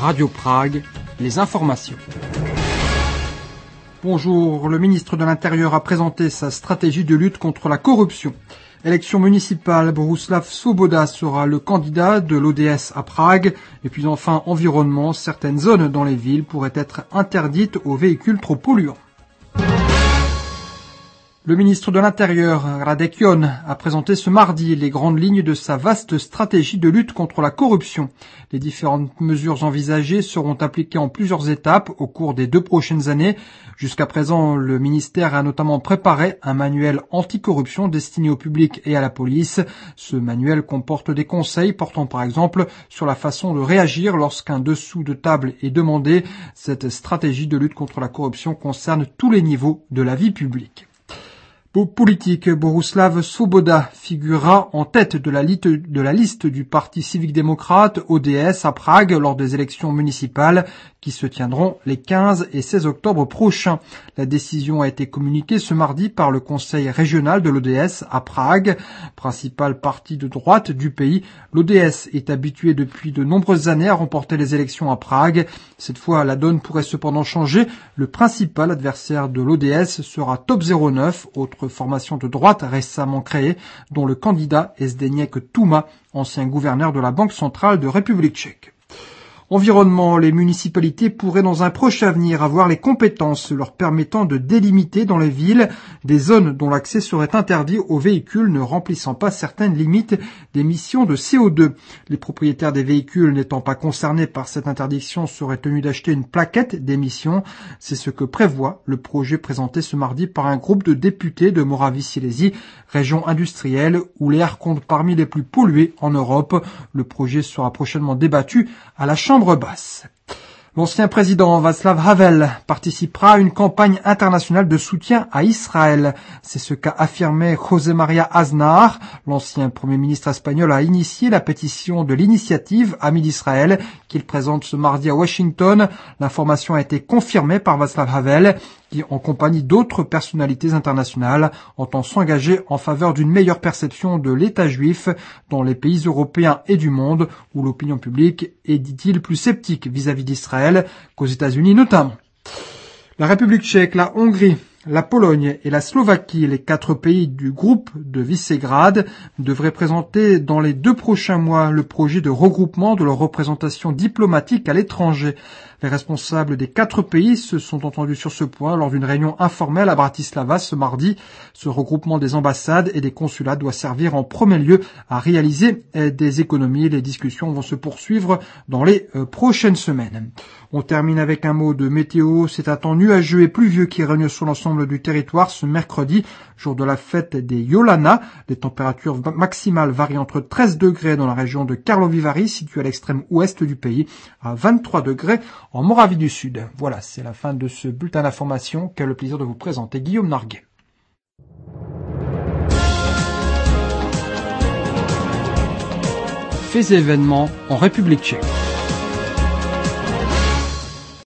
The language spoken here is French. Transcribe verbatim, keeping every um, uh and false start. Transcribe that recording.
Radio Prague, les informations. Bonjour, le ministre de l'Intérieur a présenté sa stratégie de lutte contre la corruption. Élection municipale, Bohuslav Svoboda sera le candidat de l'O D S à Prague. Et puis enfin, environnement, certaines zones dans les villes pourraient être interdites aux véhicules trop polluants. Le ministre de l'Intérieur, Radek Jon, a présenté ce mardi les grandes lignes de sa vaste stratégie de lutte contre la corruption. Les différentes mesures envisagées seront appliquées en plusieurs étapes au cours des deux prochaines années. Jusqu'à présent, le ministère a notamment préparé un manuel anticorruption destiné au public et à la police. Ce manuel comporte des conseils portant par exemple sur la façon de réagir lorsqu'un dessous de table est demandé. Cette stratégie de lutte contre la corruption concerne tous les niveaux de la vie publique. Politique, Bohuslav Svoboda figurera en tête de la, liste, de la liste du Parti civique-démocrate O D S à Prague lors des élections municipales qui se tiendront les quinze et seize octobre prochains. La décision a été communiquée ce mardi par le conseil régional de l'O D S à Prague, principal parti de droite du pays. L'O D S est habitué depuis de nombreuses années à remporter les élections à Prague. Cette fois, la donne pourrait cependant changer. Le principal adversaire de l'O D S sera Top zéro neuf, autre formation de droite récemment créée, dont le candidat est Zdeněk Tuma, ancien gouverneur de la Banque centrale de République tchèque. Environnement, les municipalités pourraient dans un proche avenir avoir les compétences leur permettant de délimiter dans les villes des zones dont l'accès serait interdit aux véhicules ne remplissant pas certaines limites d'émissions de C O deux. Les propriétaires des véhicules n'étant pas concernés par cette interdiction seraient tenus d'acheter une plaquette d'émission. C'est ce que prévoit le projet présenté ce mardi par un groupe de députés de Moravie-Silésie, région industrielle où l'air compte parmi les plus pollués en Europe. Le projet sera prochainement débattu à la Chambre basse. L'ancien président Václav Havel participera à une campagne internationale de soutien à Israël. C'est ce qu'a affirmé José María Aznar. L'ancien premier ministre espagnol a initié la pétition de l'initiative Amis d'Israël qu'il présente ce mardi à Washington. L'information a été confirmée par Václav Havel qui, en compagnie d'autres personnalités internationales, entend s'engager en faveur d'une meilleure perception de l'État juif dans les pays européens et du monde où l'opinion publique est, dit-il, plus sceptique vis-à-vis d'Israël qu'aux États-Unis notamment. La République tchèque, la Hongrie, la Pologne et la Slovaquie, les quatre pays du groupe de Visegrad, devraient présenter dans les deux prochains mois le projet de regroupement de leur représentation diplomatique à l'étranger. Les responsables des quatre pays se sont entendus sur ce point lors d'une réunion informelle à Bratislava ce mardi. Ce regroupement des ambassades et des consulats doit servir en premier lieu à réaliser des économies. Les discussions vont se poursuivre dans les prochaines semaines. On termine avec un mot de météo. C'est un temps nuageux et pluvieux qui règne sur l'ensemble du territoire ce mercredi, jour de la fête des Iolana. Les températures maximales varient entre treize degrés dans la région de Karlovy Vary, située à l'extrême ouest du pays, à vingt-trois degrés en Moravie du Sud. Voilà, c'est la fin de ce bulletin d'information qu'a le plaisir de vous présenter Guillaume Narguet. Faits et événements en République tchèque.